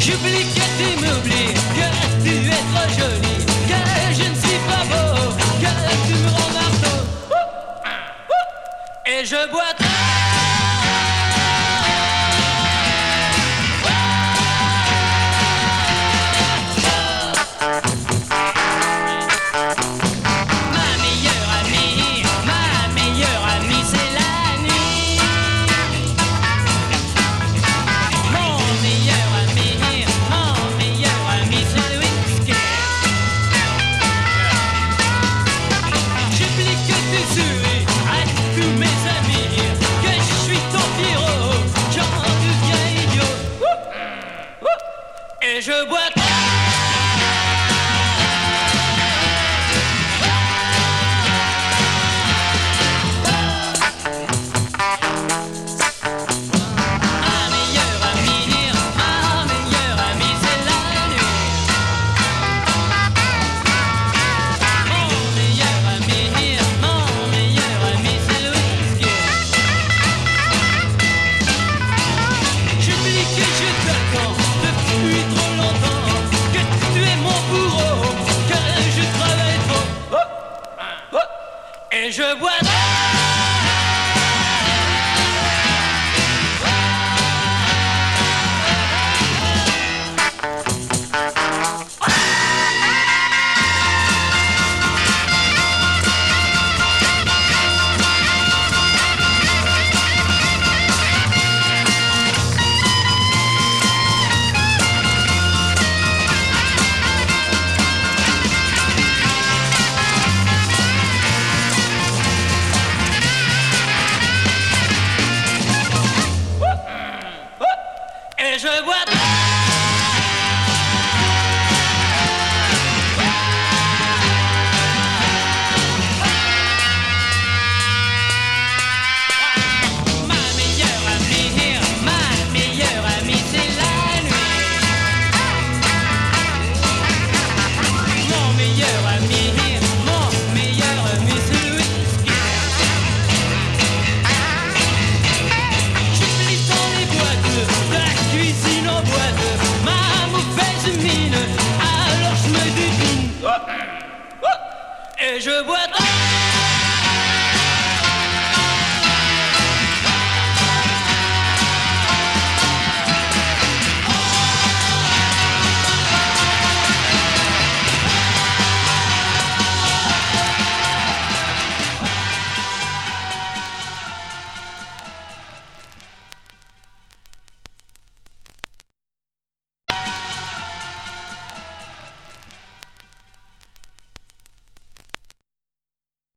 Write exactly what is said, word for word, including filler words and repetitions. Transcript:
J'oublie que tu m'oublies, que tu es trop jolie, que je ne suis pas beau, que tu me rends marteau. Et je bois trop. Et je bois trop. Ma meilleure amie, ma meilleure amie, c'est la nuit. Mon meilleur ami, mon meilleur ami, c'est le whisky. J'oublie que je t'attends depuis trop longtemps, que tu es mon bourreau, que je travaille trop. Oh, oh, et je bois trop. Et je bois trop. Ma meilleure amie, ma meilleure amie, c'est la nuit. Mon meilleur ami, mon meilleur ami, c'est le whisky. J'oublie dans les boîtes, la cuisine en boîte, ma mauvaise mine, alors je me dépine. Et je bois